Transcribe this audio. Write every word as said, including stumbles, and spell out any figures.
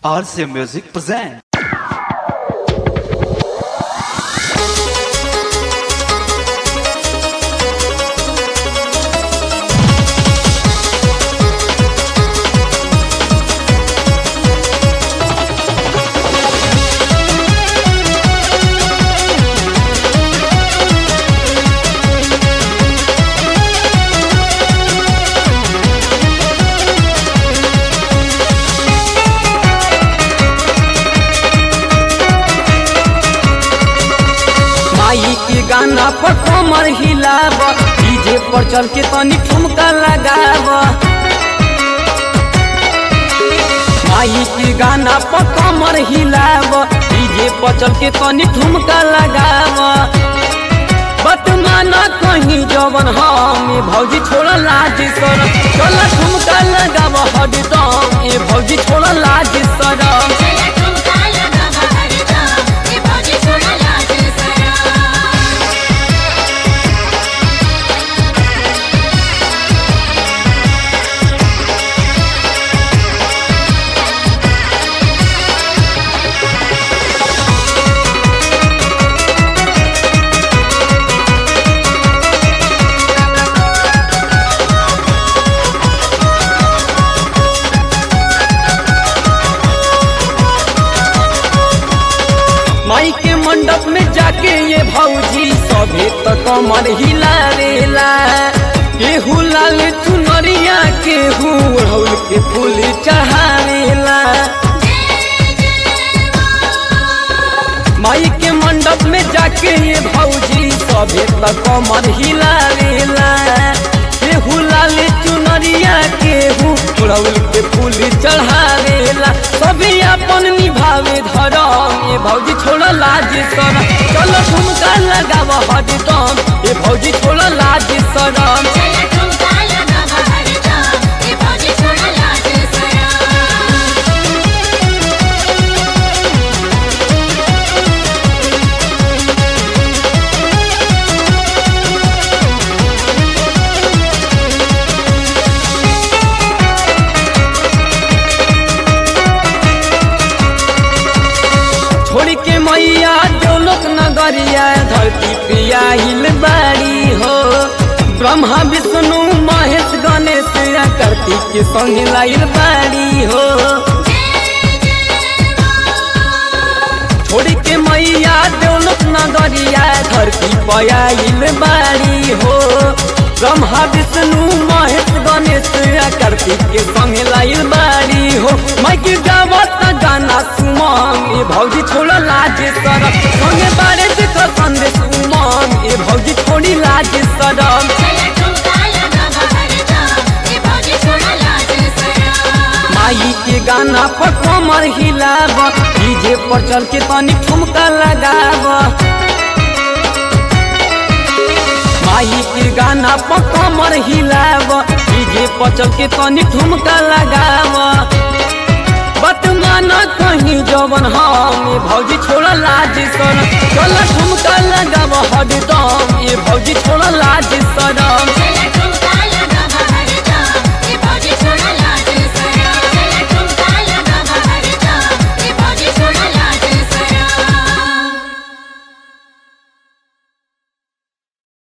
R C M Music present. के गाना पर कमर हिलाव, डीजे पर चल के तनी ठुमका लगाव। माई के गाना पर कमर हिलाव, डीजे पर चल के तनी ठुमका लगाव। बतमाना कहीं जवन हम भौजी छोड़ लाज शरम, चल ठुमका लगाव हरदम ए भौजी छोड़ लाज शरम। माई के मंडप में जाके ये भौजी सभे तो कमर हिलावेला। केहू लाल चुनरिया केहू ओढ़ौल के फूल चढ़ावेला। माई के मंडप में जाके ये भौजी सभे तो कमर हिलावेला। केहू लाल चुनरिया केहू ओढ़ौल के फूल चढ़ावेला। सभी अपन निभावे धरम ये भौजी छोड़ लाज शरम, चलो ठुमका लगाव हरदम ये भौजी छोड़ लाज शरम। छोड़ी के मैया जो लोक नगरिया धरती पिया हिल बाड़ी हो। ब्रह्मा विष्णु महेश गणेश कार्तिक के संग लाइल बाड़ी हो। छोड़ी के मैया जो लोक नगरिया धरती पिया हिल बाड़ी हो। ब्रह्मा विष्णु महेश गणेश कार्तिक के संग लाइल बाड़ी हो। माई के गावत गाना सुमंग ये भौजी छोड़ लाज शरम, संगे बारे देख संदेश उमंग ये भौजी छोड़ी लाज शरम। माई के गाना पर कमर हिलाव, डीजे पर चल के तनी ठुमका लगाव। माई के गाना पर कमर हिलाव, डीजे पर चल के तनी ठुमका लगाव। बतमाना कहीं जवन हम भौजी छोड़ लाज शरम, चल ठुमका लगाव हरदम ये भौजी छोड़ लाज शरम।